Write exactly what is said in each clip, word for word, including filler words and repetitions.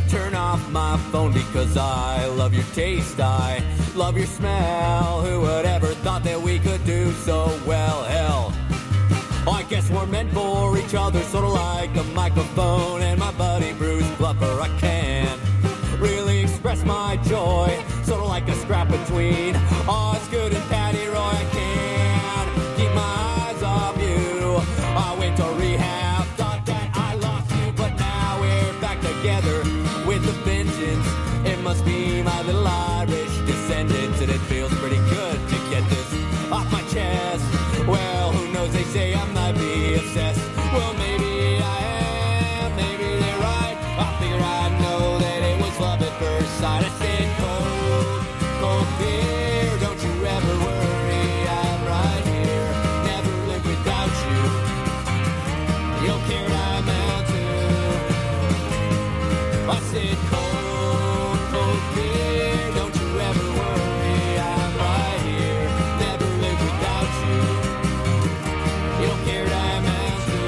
turn off my phone because I love your taste, I love your smell. Who would ever thought that we could do so well? Hell, I guess we're meant for each other, sort of like a microphone and my buddy Bruce Bluffer. I can't really express my joy, sort of like a scrap between Osgood and Patty Roy. I can't keep my eyes off you. I went to rehab, thought that I lost you, but now we're back together with a vengeance. It must be my little Irish descendants, and it feels pretty good to get this off my chest. Well, who knows, they say I might be obsessed. Well, maybe I am, maybe they're right. I figure I know that it was love at first sight. I said, cold, cold beer, don't you ever worry, I'm right here. Never live without you. You'll care what I'm out to. I said, cold, cold beer, don't you ever worry, I'm right here. Never live without you. You don't care what I'm out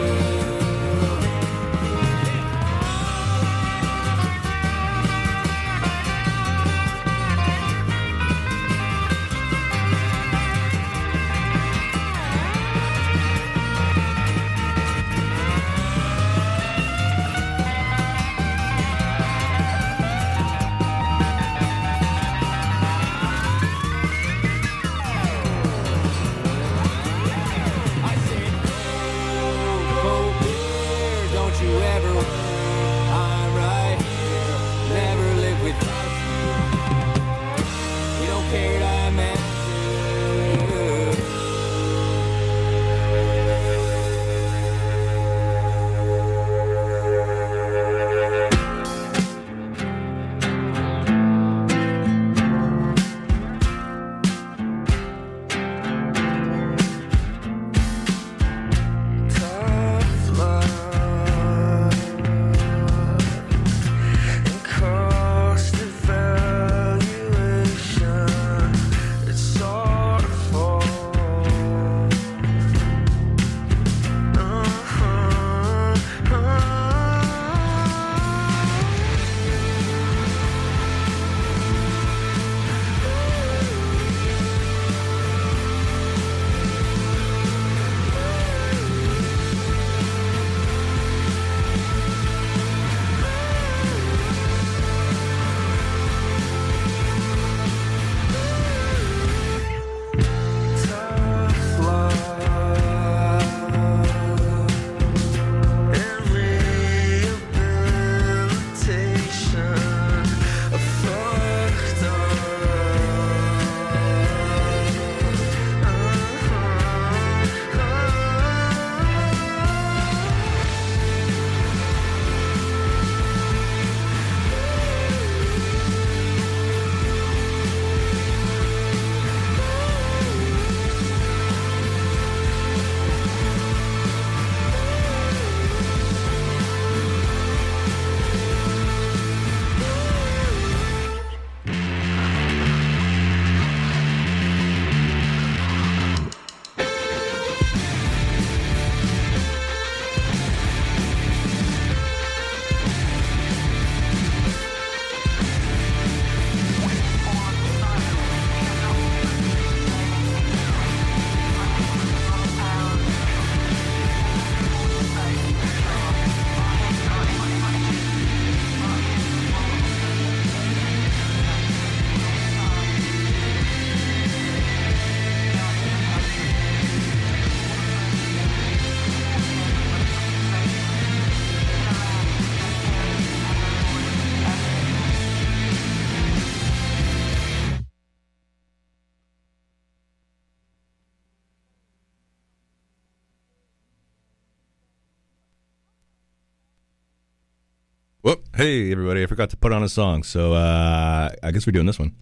Whoop. Hey, everybody. I forgot to put on a song, so uh, I guess we're doing this one.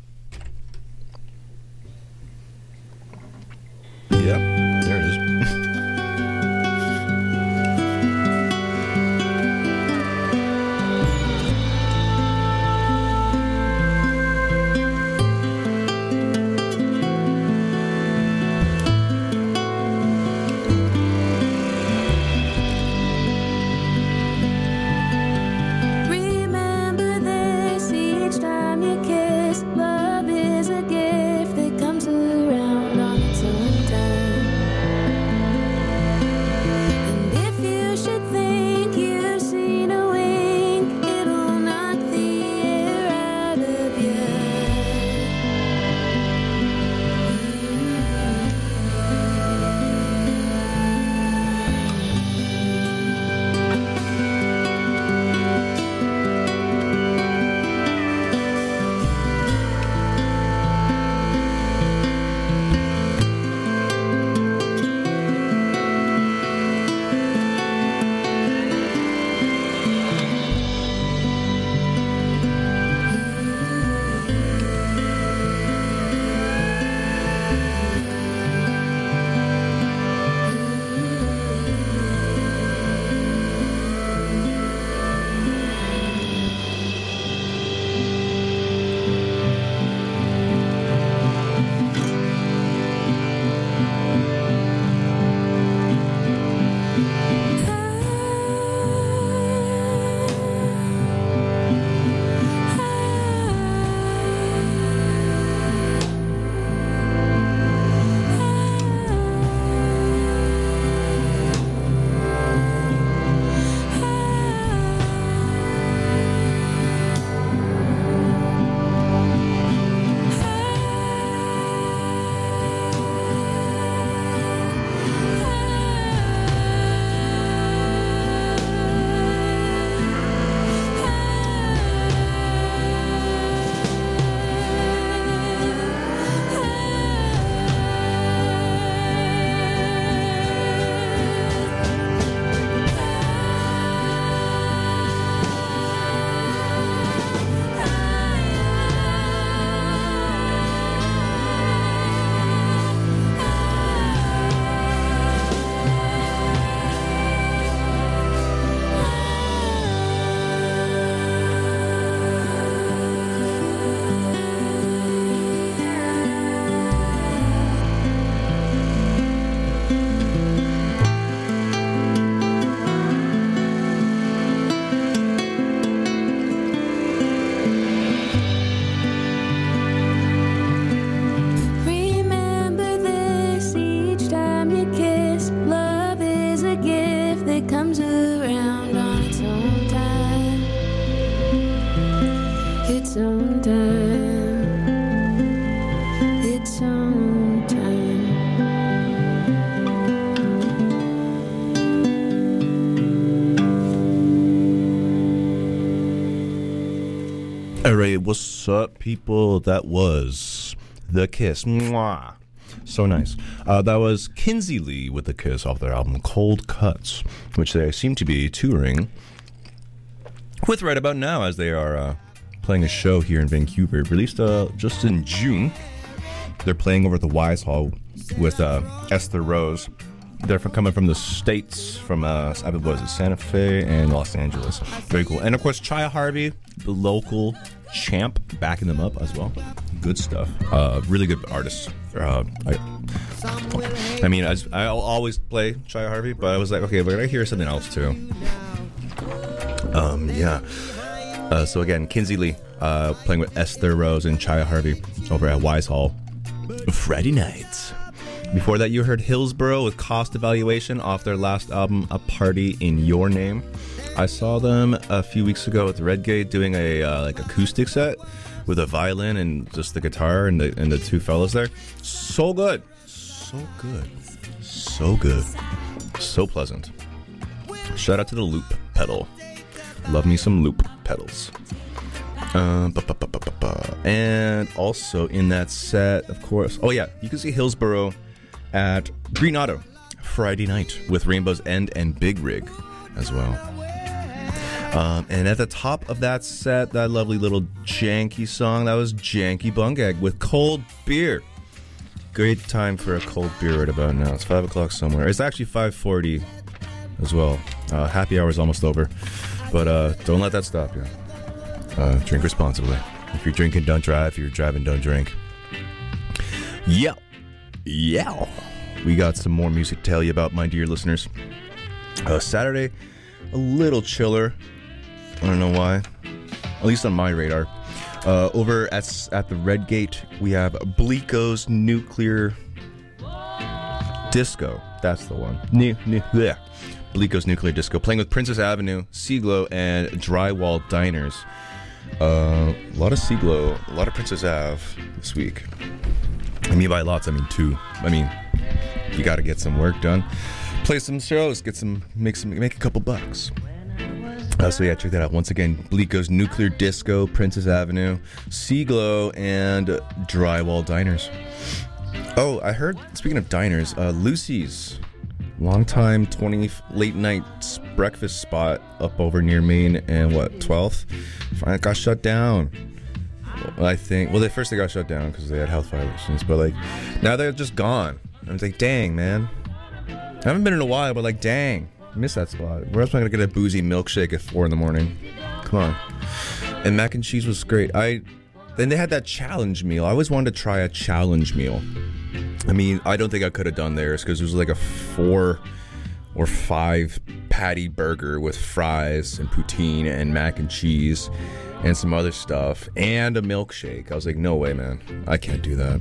Yep, there it is. Remember its own time, its own time. Alright, what's up, people? That was The Kiss. Mwah. So nice. Uh, that was Kinsey Lee with The Kiss off their album Cold Cuts, which they seem to be touring with right about now as they are uh, playing a show here in Vancouver. Released uh, just in June. They're playing over at the Wise Hall with uh, Esther Rose. They're from, coming from the States, from uh, I was it Santa Fe and Los Angeles. Very cool. And of course, Chaya Harvey, the local champ, backing them up as well. Good stuff. Uh, really good artists. Uh, I, I mean, I, I'll always play Chaya Harvey, but I was like, okay, we're gonna hear something else too. Um, yeah. Uh, so again, Kinsey Lee uh, playing with Esther Rose and Chaya Harvey over at Wise Hall Friday nights. Before that, you heard Hillsborough with Cost Evaluation off their last album, A Party in Your Name. I saw them a few weeks ago at the Redgate doing a uh, like acoustic set with a violin and just the guitar and the and the two fellas there. So good, so good, so good, so pleasant. Shout out to the loop pedal. Love me some loop pedals. Uh, ba, ba, ba, ba, ba, ba. And also in that set, of course. Oh yeah, you can see Hillsborough at Green Auto Friday night with Rainbow's End and Big Rig as well. Um, and at the top of that set, that lovely little janky song, that was Janky Bungag with Cold Beer. Great time for a cold beer right about now. It's five o'clock somewhere. It's actually five forty as well. Uh, happy hour's almost over. But uh, don't let that stop you. Uh, drink responsibly. If you're drinking, don't drive. If you're driving, don't drink. Yeah. Yeah. We got some more music to tell you about, my dear listeners. Uh, Saturday, a little chiller. I don't know why. At least on my radar. Uh, over at, at the Redgate, we have Bleeko's Nuclear Disco. That's the one. New, new, yeah. Bleeko's Nuclear Disco. Playing with Princess Avenue, Siglo, and Drywall Diners. Uh, a lot of Siglo, a lot of Princess Ave this week. I mean by lots, I mean two. I mean, you got to get some work done, play some shows, get some, make some, make a couple bucks. Uh, so yeah, check that out. Once again, Bleeko's Nuclear Disco, Princess Avenue, Siglo, and Drywall Diners. Oh, I heard. Speaking of diners, uh, Lucy's, long-time twenty late night breakfast spot up over near Main and what twelfth, finally got shut down. I think. Well, they first they got shut down because they had health violations, but like now they're just gone. I was like, dang, man. I haven't been in a while, but like, dang, I miss that spot. Where else am I gonna get a boozy milkshake at four in the morning? Come on. And mac and cheese was great. I then they had that challenge meal. I always wanted to try a challenge meal. I mean, I don't think I could have done theirs because it was like a four or five patty burger with fries and poutine and mac and cheese and some other stuff and a milkshake. I was like, no way, man. I can't do that.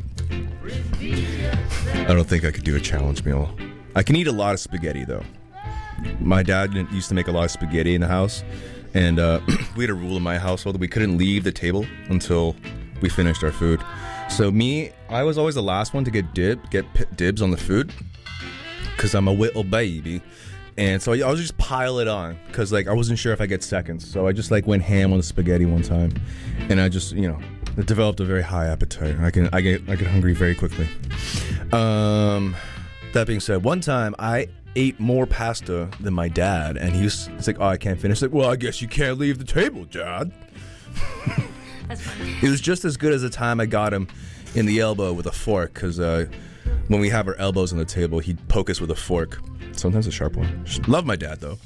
I don't think I could do a challenge meal. I can eat a lot of spaghetti, though. My dad used to make a lot of spaghetti in the house, and uh, we had a rule in my household that we couldn't leave the table until we finished our food. So me, I was always the last one to get dib, get p- dibs on the food, because I'm a little baby. And so I, I was just pile it on, because like I wasn't sure if I get seconds. So I just like went ham on the spaghetti one time, and I just, you know, it developed a very high appetite. I can I get I get hungry very quickly. Um, that being said, one time I ate more pasta than my dad, and he was it's like, oh, I can't finish. Like, well, I guess you can't leave the table, Dad. That's funny. It was just as good as the time I got him in the elbow with a fork, because uh, when we have our elbows on the table, he'd poke us with a fork. Sometimes a sharp one. Love my dad, though.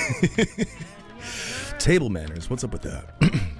Table manners. What's up with that?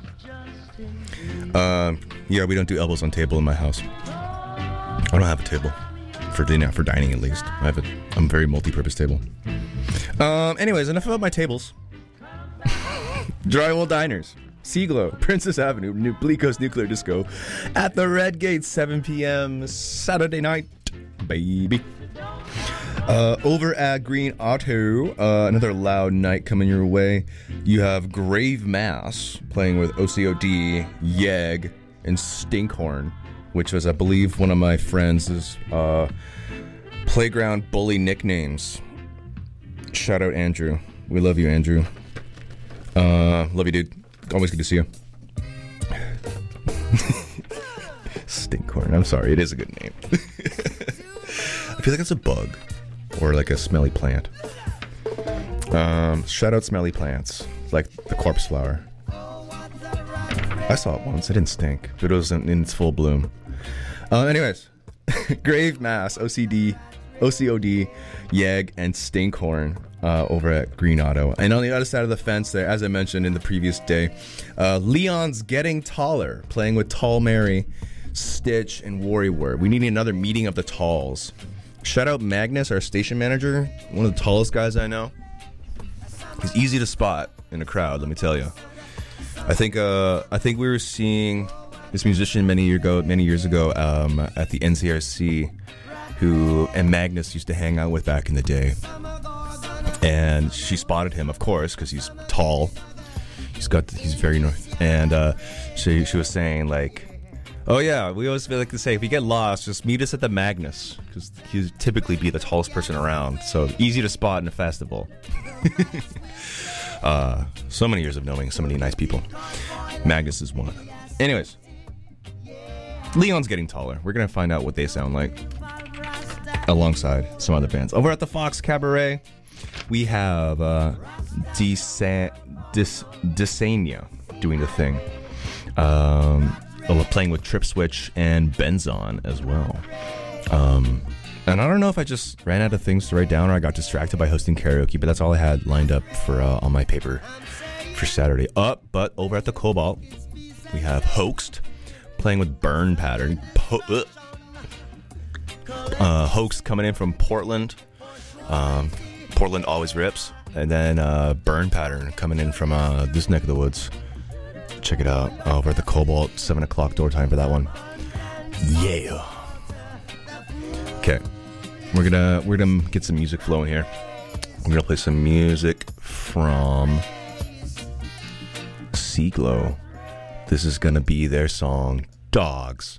um, yeah, we don't do elbows on table in my house. I don't have a table for dinner, for dining at least. I have a I'm a very multi-purpose table. Um, anyways, enough about my tables. Drywall Diners, Siglo, Princess Avenue, New Bleeko's Nuclear Disco, at the Redgate, seven p.m. Saturday night, baby. Uh, over at Green Auto, uh, another loud night coming your way. You have Grave Mass playing with O C O D, Yeg, and Stinkhorn, which was, I believe, one of my friends' uh, playground bully nicknames. Shout out Andrew. We love you, Andrew. Uh, love you, dude. Always good to see you. Stinkhorn. I'm sorry. It is a good name. I feel like it's a bug or like a smelly plant. Um, shout out smelly plants, like the corpse flower. I saw it once. It didn't stink, but it was in, in its full bloom. Uh, anyways, Grave Mass, O C D, O C O D, Yeg, and Stinkhorn uh, over at Green Auto. And on the other side of the fence there, as I mentioned in the previous day, uh, Leon's Getting Taller, playing with Tall Mary, Stitch, and Warrior. We need another meeting of the Talls. Shout out Magnus, our station manager, one of the tallest guys I know. He's easy to spot in a crowd, let me tell you. I think uh, I think we were seeing this musician many years ago, many years ago um, at the N C R C, who and Magnus used to hang out with back in the day. And she spotted him, of course, because he's tall. He's got he's very north. And uh, she she was saying like, oh yeah, we always like to say, if you get lost, just meet us at the Magnus, because he'd typically be the tallest person around, so easy to spot in a festival. uh, so many years of knowing so many nice people. Magnus is one of them. Anyways, Leon's Getting Taller. We're gonna find out what they sound like alongside some other bands. Over at the Fox Cabaret, we have uh, Disa- Dis- Disania doing the thing. Um... Playing with Trip Switch and Benzon as well. Um, and I don't know if I just ran out of things to write down or I got distracted by hosting karaoke, but that's all I had lined up for uh, on my paper for Saturday. Up, uh, but over at the Cobalt, we have Hoaxed playing with Burn Pattern. Po- uh, uh, Hoaxed coming in from Portland. Um, Portland always rips. And then uh, Burn Pattern coming in from uh, this neck of the woods. Check it out over at the Cobalt. Seven o'clock door time for that one. Yeah. Okay, we're gonna we're gonna get some music flowing here. We're gonna play some music from Seaglow. This is gonna be their song "Dogs."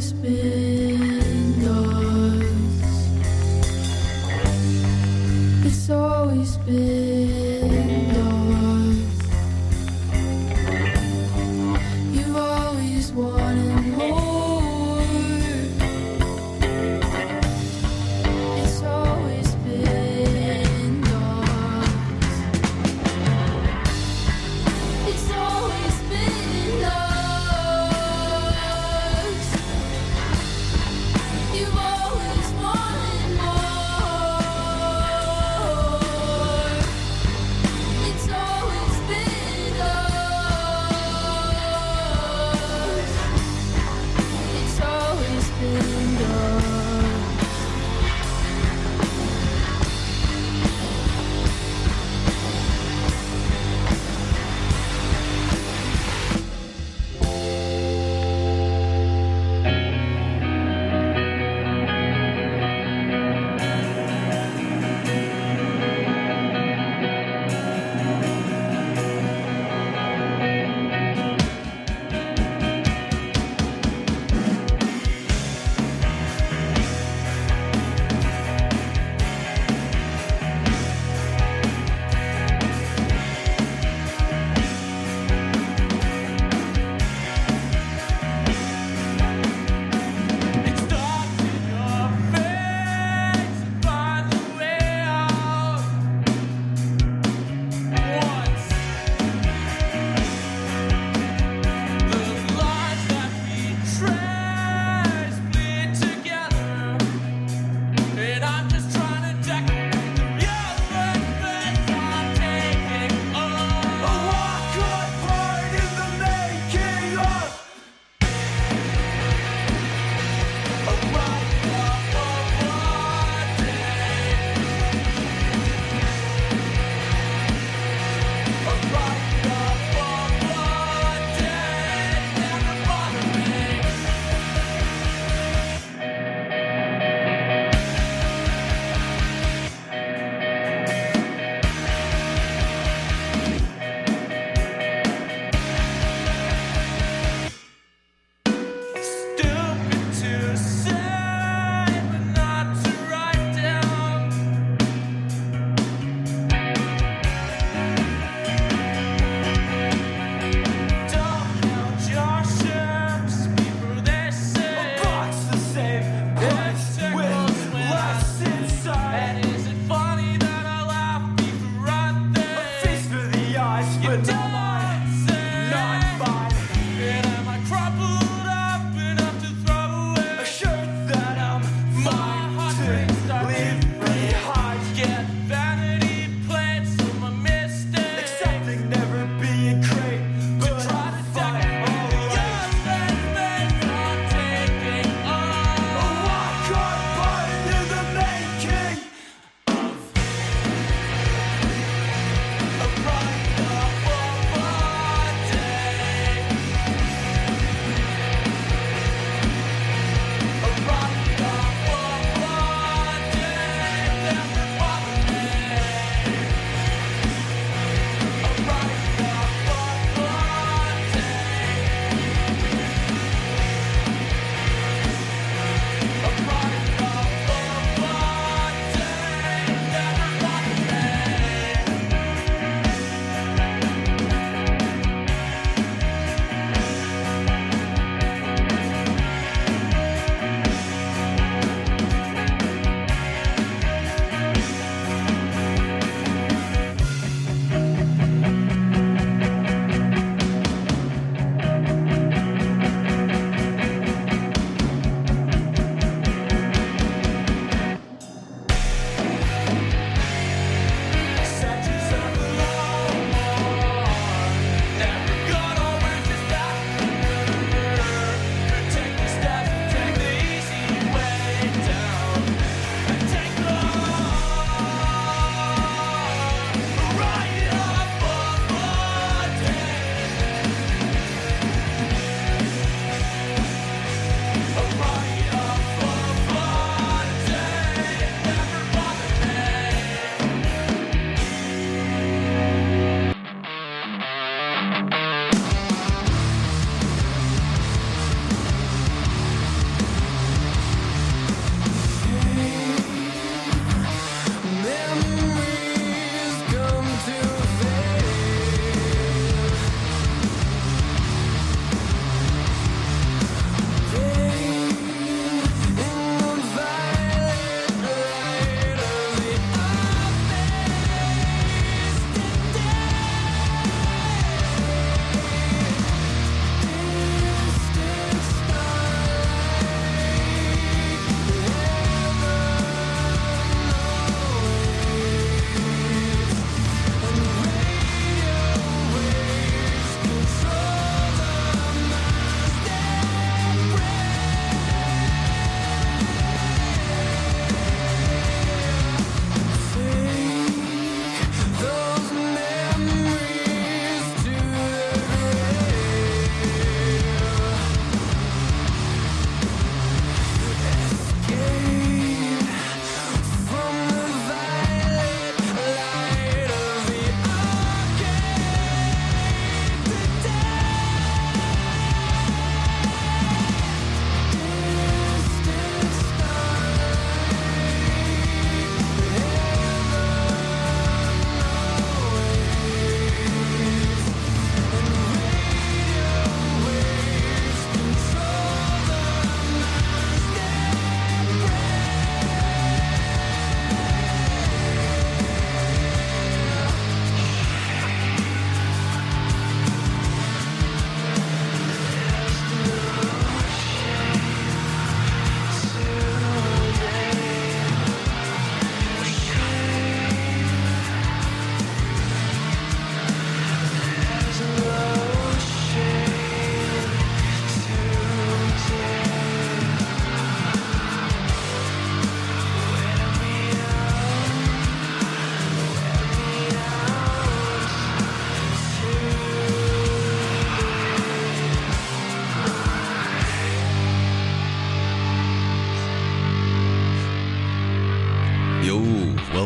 always been yours. It's always been yours. You've always wanted more. It's always been yours. It's always been yours. You've always wanted more.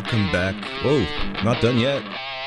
welcome back. Whoa, not done yet.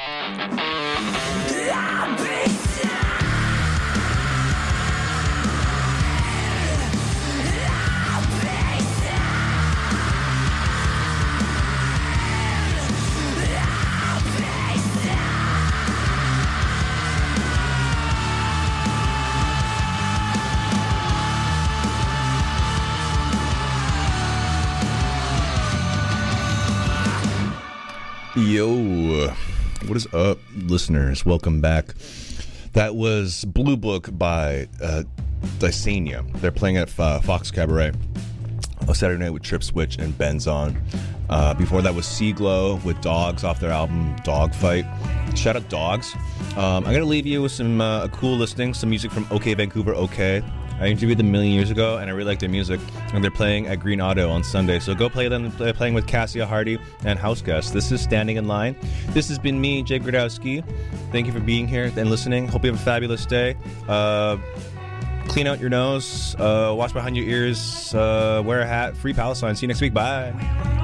Yo, what is up, listeners? Welcome back. That was Blue Book by uh, Dysania. They're playing at uh, Fox Cabaret a Saturday night with Trip Switch and Benzon. Uh, before that was Sea Glow with Dogs off their album Dogfight. Shout out Dogs. Um, I'm going to leave you with some uh, a cool listing, some music from OK Vancouver OK. I interviewed them a million years ago, and I really like their music. And they're playing at Green Auto on Sunday, so go play them. They're playing with Cassia Hardy and house guests. This is Standing in Line. This has been me, Jay Gradowski. Thank you for being here and listening. Hope you have a fabulous day. Uh, clean out your nose. Uh, wash behind your ears. Uh, wear a hat. Free Palestine. See you next week. Bye.